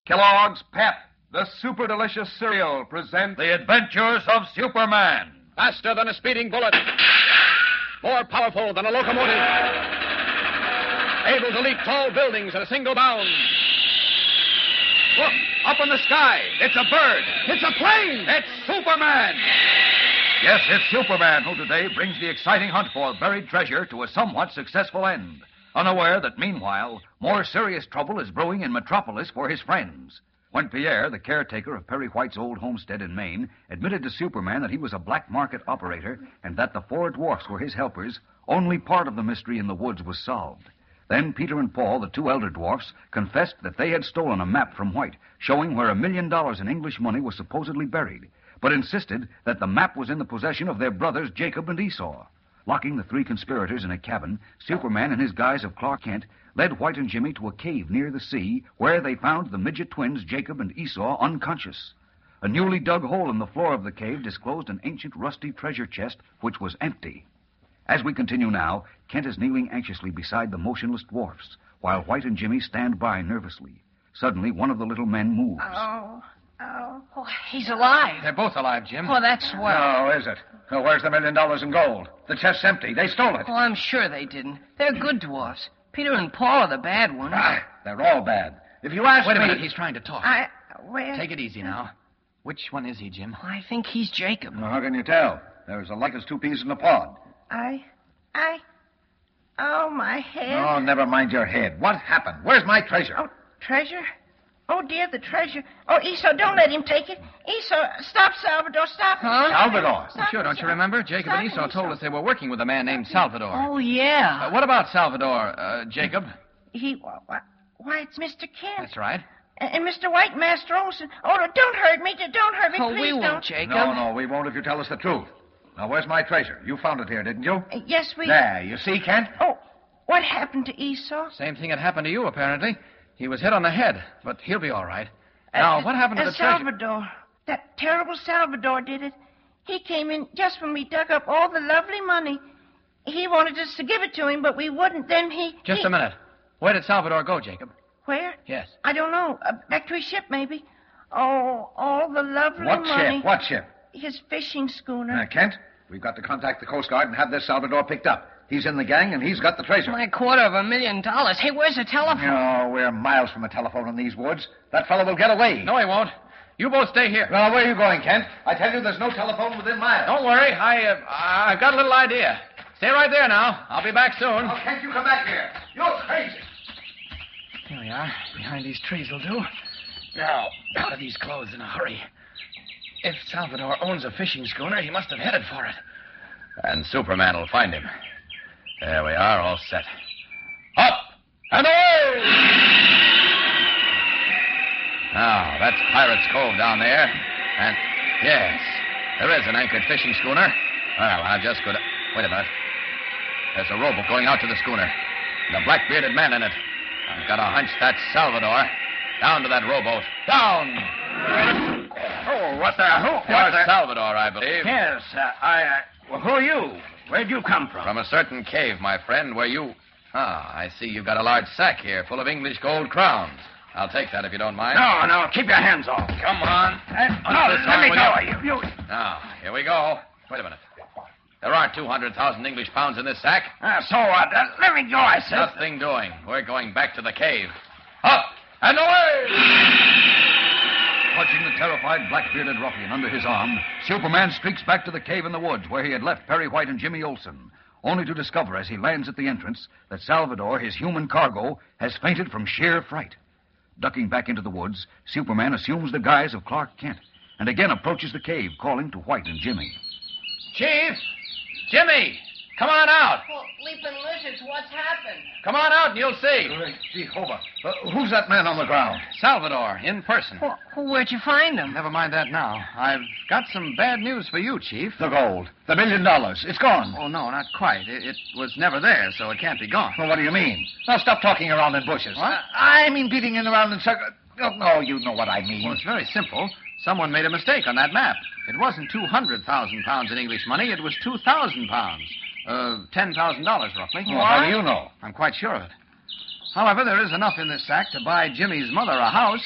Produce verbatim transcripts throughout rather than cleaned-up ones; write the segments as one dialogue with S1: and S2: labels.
S1: Kellogg's Pep, the super delicious cereal, presents
S2: The Adventures of Superman.
S3: Faster than a speeding bullet. More powerful than a locomotive. Able to leap tall buildings at a single bound. Look, up in the sky. It's a bird. It's a plane. It's Superman.
S2: Yes, it's Superman who today brings the exciting hunt for buried treasure to a somewhat successful end, unaware that meanwhile, more serious trouble is brewing in Metropolis for his friends. When Pierre, the caretaker of Perry White's old homestead in Maine, admitted to Superman that he was a black market operator and that the four dwarfs were his helpers, only part of the mystery in the woods was solved. Then Peter and Paul, the two elder dwarfs, confessed that they had stolen a map from White, showing where a million dollars in English money was supposedly buried, but insisted that the map was in the possession of their brothers Jacob and Esau. Locking the three conspirators in a cabin, Superman, in his guise of Clark Kent, led White and Jimmy to a cave near the sea, where they found the midget twins Jacob and Esau unconscious. A newly dug hole in the floor of the cave disclosed an ancient rusty treasure chest, which was empty. As we continue now, Kent is kneeling anxiously beside the motionless dwarfs, while White and Jimmy stand by nervously. Suddenly, one of the little men moves.
S4: Oh, oh, oh, he's alive.
S3: They're both alive, Jim.
S4: Oh, that's swell.
S3: Oh, is it? Oh, where's the million dollars in gold? The chest's empty. They stole it.
S4: Oh, I'm sure they didn't. They're good dwarfs. Peter and Paul are the bad ones.
S3: Ah, they're all bad. If you ask
S5: Wait a
S3: me...
S5: minute, he's trying to talk.
S4: I, well...
S5: Take it easy now. Which one is he, Jim?
S4: I think he's Jacob.
S3: Well, how can you tell? They're as alike as two peas in a pod.
S4: I, I... Oh, my head.
S3: Oh, never mind your head. What happened? Where's my treasure?
S4: Oh, treasure? Oh, dear, the treasure. Oh, Esau, don't let him take it. Esau, stop, Salvador, stop.
S5: Huh?
S3: Salvador.
S4: Stop
S5: Sure, don't you remember? Jacob
S4: Stop
S5: and
S4: it,
S5: Esau told us they were working with a man named Salvador.
S4: Oh, yeah.
S5: Uh, what about Salvador, uh, Jacob?
S4: He, why, why, it's Mister Kent.
S5: That's right.
S4: And, and Mister White, Master Olson. Oh, no, don't hurt me. Don't hurt me,
S5: Oh,
S4: please
S5: we
S4: don't.
S5: won't, Jacob.
S3: No, no, we won't if you tell us the truth. Now, where's my treasure? You found it here, didn't you?
S4: Uh, yes, we...
S3: There, you see, Kent?
S4: Oh, what happened to Esau?
S5: Same thing had happened to you, apparently. He was hit on the head, but he'll be all right. Now,
S4: Uh,
S5: what happened to
S4: uh,
S5: the treasure?
S4: Salvador. That terrible Salvador did it. He came in just when we dug up all the lovely money. He wanted us to give it to him, but we wouldn't. Then he...
S5: Just
S4: he...
S5: a minute. Where did Salvador go, Jacob?
S4: Where?
S5: Yes.
S4: I don't know. Uh, back to his ship, maybe. Oh, all the lovely
S3: What
S4: money.
S3: ship? What ship?
S4: His fishing schooner.
S3: Uh, Kent, we've got to contact the Coast Guard and have this Salvador picked up. He's in the gang, and he's got the treasure.
S4: My quarter of a million dollars. Hey, where's the telephone?
S3: No, we're miles from a telephone in these woods. That fellow will get away.
S5: No, he won't. You both stay here.
S3: Well, where are you going, Kent? I tell you, there's no telephone within miles.
S5: Don't worry. I, uh, I've got a little idea. Stay right there now. I'll be back soon.
S3: Oh, Kent, you come back here. You're crazy.
S5: Here we are. Behind these trees will do. Now, out of these clothes in a hurry. If Salvador owns a fishing schooner, he must have headed for it.
S2: And Superman will find him. There we are, all set. Up and away! Now, that's Pirate's Cove down there. And, yes, there is an anchored fishing schooner. Well, I'll just go to... Wait a minute. There's a rowboat going out to the schooner. And a black-bearded man in it. I've got a hunch that's Salvador. Down to that rowboat. Down!
S6: Oh, what the... Who? What
S2: You're
S6: the...
S2: Salvador, I believe.
S6: Yes, uh, I... Uh, well, who are you? Where'd you come from?
S2: From a certain cave, my friend, where you... Ah, I see you've got a large sack here full of English gold crowns. I'll take that if you don't mind.
S6: No, no, keep your hands off.
S2: Come on.
S6: Uh, no,
S2: this
S6: let
S2: on
S6: me
S2: with
S6: go.
S2: you.
S6: You, you...
S2: Now, here we go. Wait a minute. There aren't two hundred thousand English pounds in this sack.
S6: Uh, so what? Uh, let me go, I said.
S2: Nothing doing. We're going back to the cave. Up and away!
S7: Clutching the terrified black-bearded ruffian under his arm, Superman streaks back to the cave in the woods where he had left Perry White and Jimmy Olsen, only to discover as he lands at the entrance that Salvador, his human cargo, has fainted from sheer fright. Ducking back into the woods, Superman assumes the guise of Clark Kent and again approaches the cave, calling to White and Jimmy.
S5: Chief! Jimmy! Come on out!
S4: Oh, leaping lizards, what's happened?
S5: Come on out and you'll see.
S3: Jehovah. Uh, who's that man on the ground?
S5: Salvador, in person.
S4: Well, where'd you find him?
S5: Never mind that now. I've got some bad news for you, Chief.
S3: The gold. The million dollars. It's gone.
S5: Oh, no, not quite. It, it was never there, so it can't be gone.
S3: Well, what do you mean? Now, stop talking around in bushes.
S5: What?
S3: I mean beating in around in circles. Oh, no, you know what I mean.
S5: Well, it's very simple. Someone made a mistake on that map. It wasn't two hundred thousand pounds in English money. It was two thousand pounds. Uh, ten thousand dollars, roughly.
S3: Well, how do you know?
S5: I'm quite sure of it. However, there is enough in this sack to buy Jimmy's mother a house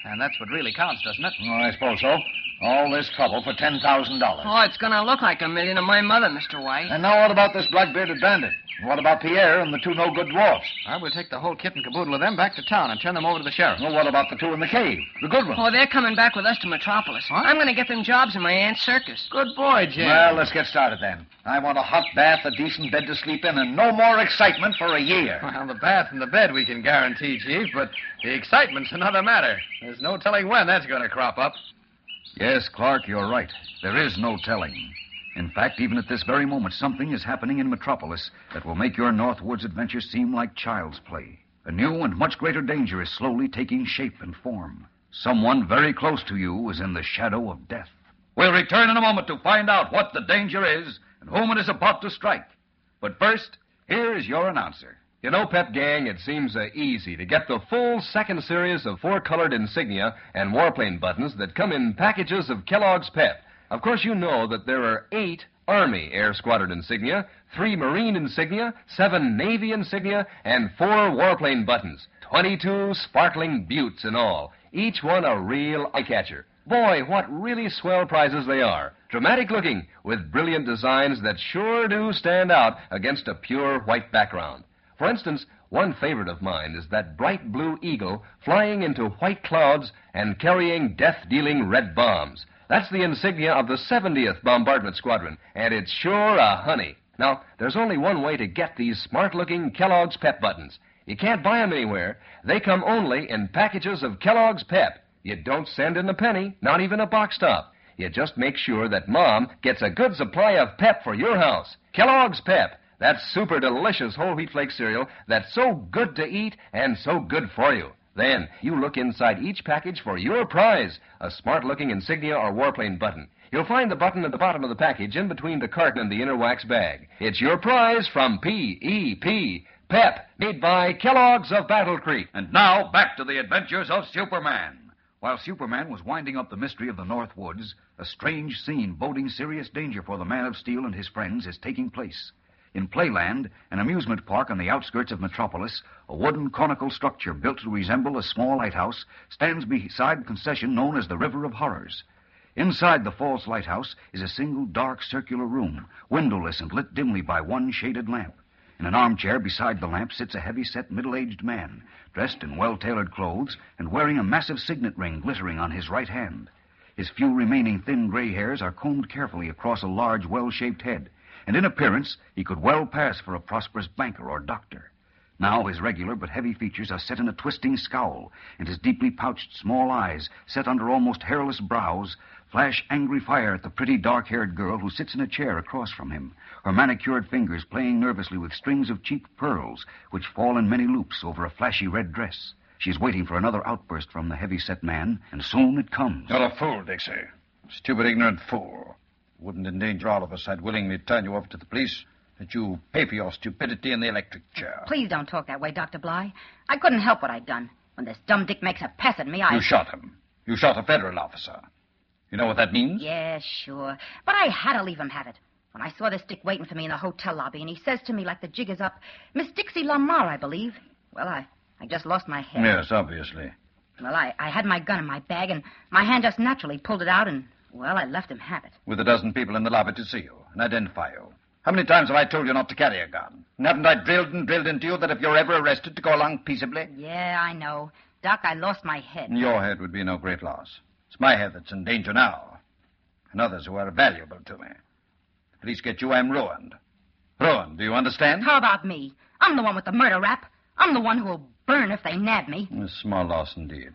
S5: And that's what really counts, doesn't it?
S7: Oh, I suppose so. All this trouble for ten thousand dollars.
S8: Oh, it's going to look like a million to my mother, Mister White.
S7: And now what about this black-bearded bandit? What about Pierre and the two no-good dwarfs?
S5: I will take the whole kit and caboodle of them back to town and turn them over to the sheriff.
S7: Well, what about the two in the cave? The good ones?
S8: Oh, they're coming back with us to Metropolis.
S5: Huh?
S8: I'm going to get them jobs in my aunt's circus.
S5: Good boy, Jim.
S7: Well, let's get started then. I want a hot bath, a decent bed to sleep in, and no more excitement for a year.
S5: Well, the bath and the bed we can guarantee, Chief, but the excitement's another matter. There's no telling when that's going to crop up.
S2: Yes, Clark, you're right. There is no telling. In fact, even at this very moment, something is happening in Metropolis that will make your Northwoods adventure seem like child's play. A new and much greater danger is slowly taking shape and form. Someone very close to you is in the shadow of death. We'll return in a moment to find out what the danger is and whom it is about to strike. But first, here is your announcer.
S3: You know, Pep Gang, it seems uh, easy to get the full second series of four-colored insignia and warplane buttons that come in packages of Kellogg's Pep. Of course, you know that there are eight Army Air Squadron insignia, three Marine insignia, seven Navy insignia, and four warplane buttons. Twenty-two sparkling buttes in all, each one a real eye-catcher. Boy, what really swell prizes they are. Dramatic looking, with brilliant designs that sure do stand out against a pure white background. For instance, one favorite of mine is that bright blue eagle flying into white clouds and carrying death-dealing red bombs. That's the insignia of the seventieth Bombardment Squadron, and it's sure a honey. Now, there's only one way to get these smart-looking Kellogg's Pep buttons. You can't buy them anywhere. They come only in packages of Kellogg's Pep. You don't send in a penny, not even a box top. You just make sure that Mom gets a good supply of Pep for your house. Kellogg's Pep. That super delicious whole wheat flake cereal that's so good to eat and so good for you. Then you look inside each package for your prize, a smart-looking insignia or warplane button. You'll find the button at the bottom of the package in between the carton and the inner wax bag. It's your prize from P E P, Pep, made by Kellogg's of Battle Creek.
S2: And now, back to the adventures of Superman. While Superman was winding up the mystery of the North Woods, a strange scene boding serious danger for the Man of Steel and his friends is taking place. In Playland, an amusement park on the outskirts of Metropolis, a wooden conical structure built to resemble a small lighthouse stands beside the concession known as the River of Horrors. Inside the false lighthouse is a single dark circular room, windowless and lit dimly by one shaded lamp. In an armchair beside the lamp sits a heavy-set middle-aged man, dressed in well-tailored clothes and wearing a massive signet ring glittering on his right hand. His few remaining thin gray hairs are combed carefully across a large, well-shaped head, and in appearance he could well pass for a prosperous banker or doctor. Now his regular but heavy features are set in a twisting scowl, and his deeply pouched small eyes, set under almost hairless brows, flash angry fire at the pretty dark-haired girl who sits in a chair across from him, her manicured fingers playing nervously with strings of cheap pearls which fall in many loops over a flashy red dress. She's waiting for another outburst from the heavy-set man, and soon it comes.
S7: You're a fool, Dixie. Stupid, ignorant fool. Wouldn't endanger all of us. I'd willingly turn you over to the police. That you pay for your stupidity in the electric chair.
S9: Please don't talk that way, Doctor Bly. I couldn't help what I'd done. When this dumb dick makes a pass at me, I...
S7: You shot him. You shot a federal officer. You know what that means?
S9: Yeah, sure. But I had to leave him have it. When I saw this dick waiting for me in the hotel lobby, and he says to me like the jig is up, Miss Dixie Lamar, I believe. Well, I, I just lost my head.
S7: Yes, obviously.
S9: Well, I, I had my gun in my bag, and my hand just naturally pulled it out, and, well, I left him have it.
S7: With a dozen people in the lobby to see you and identify you. How many times have I told you not to carry a gun? And haven't I drilled and drilled into you that if you're ever arrested to go along peaceably?
S9: Yeah, I know. Doc, I lost my head.
S7: Your head would be no great loss. It's my head that's in danger now. And others who are valuable to me. The police get you, I'm ruined. Ruined, do you understand?
S9: How about me? I'm the one with the murder rap. I'm the one who'll burn if they nab me.
S7: A small loss indeed.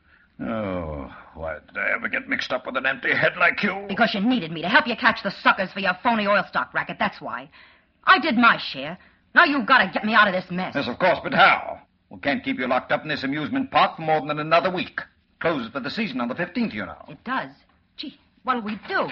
S7: Oh, why did I ever get mixed up with an empty head like you?
S9: Because you needed me to help you catch the suckers for your phony oil stock racket, that's why. I did my share. Now you've got to get me out of this mess.
S7: Yes, of course, but how? We can't keep you locked up in this amusement park for more than another week. Closes for the season on the fifteenth, you know.
S9: It does. Gee, what'll we do?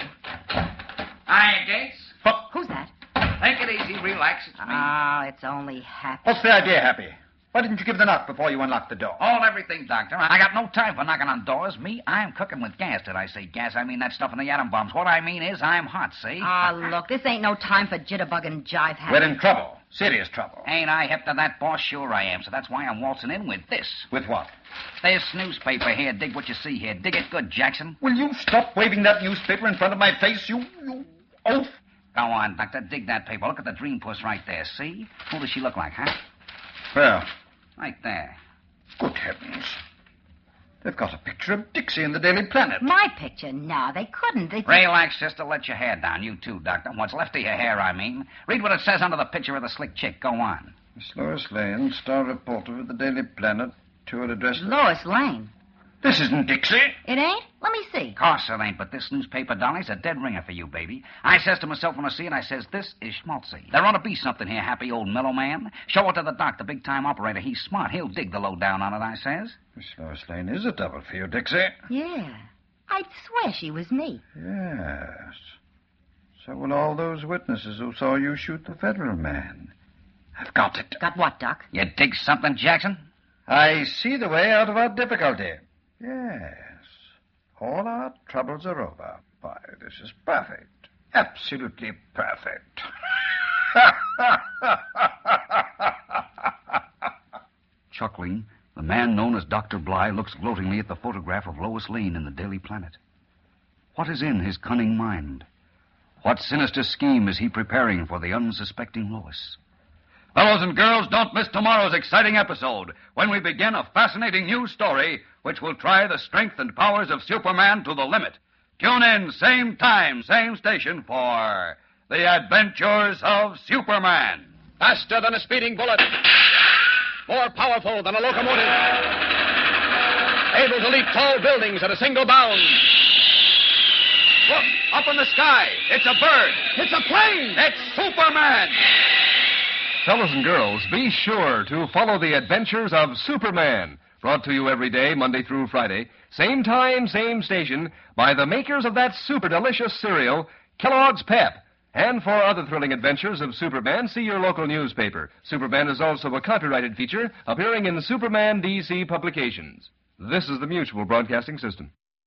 S1: Hi, Gates.
S7: What?
S9: Who's that?
S1: Take it easy. Relax. It's me.
S9: Oh, it's only Happy.
S7: What's the idea, Happy? Why didn't you give the knock before you unlocked the door?
S2: Hold everything, Doctor. I got no time for knocking on doors. Me, I'm cooking with gas. Did I say gas? I mean that stuff in the atom bombs. What I mean is I'm hot, see?
S9: Ah, look, this ain't no time for jitterbug and jive, Happy.
S7: We're in trouble.
S6: Serious trouble.
S2: Ain't I hip to that, boss? Sure I am. So that's why I'm waltzing in with this.
S6: With what?
S2: This newspaper here. Dig what you see here. Dig it good, Jackson.
S6: Will you stop waving that newspaper in front of my face, you... you oaf?
S2: Go on, Doctor. Dig that paper. Look at the dream puss right there. See? Who does she look like, huh?
S6: Well,
S2: Right there.
S6: good heavens. They've got a picture of Dixie in the Daily Planet.
S9: My picture? No, they couldn't. They...
S2: Relax, sister. Let your hair down. You too, Doctor. What's left of your hair, I mean. Read what it says under the picture of the slick chick. Go on.
S6: Miss Lois Lane, star reporter of the Daily Planet, to her address...
S9: Lois Lane.
S6: This isn't Dixie.
S9: It ain't? Let me see.
S2: Course it ain't, but this newspaper, Dolly's a dead ringer for you, baby. I says to myself when I see it, I says, this is schmaltzy. There ought to be something here, happy old mellow man. Show it to the doc, the big-time operator. He's smart. He'll dig the lowdown on it, I says.
S6: Miss Lois Lane is a double for you, Dixie.
S9: Yeah. I'd swear she was me.
S6: Yes. So will all those witnesses who saw you shoot the federal man. I've got it.
S9: Got what, Doc?
S2: You dig something, Jackson?
S6: I see the way out of our difficulty. Yes. All our troubles are over. Why, this is perfect. Absolutely perfect.
S7: Chuckling, the man known as Doctor Bly looks gloatingly at the photograph of Lois Lane in the Daily Planet. What is in his cunning mind? What sinister scheme is he preparing for the unsuspecting Lois? Fellows and girls, don't miss tomorrow's exciting episode when we begin a fascinating new story which will try the strength and powers of Superman to the limit. Tune in, same time, same station for The Adventures of Superman.
S3: Faster than a speeding bullet. More powerful than a locomotive. Able to leap tall buildings at a single bound.
S7: Look, up in the sky. It's a bird. It's a plane. It's Superman.
S3: Fellows and girls, be sure to follow the adventures of Superman, brought to you every day, Monday through Friday, same time, same station, by the makers of that super delicious cereal, Kellogg's Pep. And for other thrilling adventures of Superman, see your local newspaper. Superman is also a copyrighted feature appearing in Superman D C publications. This is the Mutual Broadcasting System.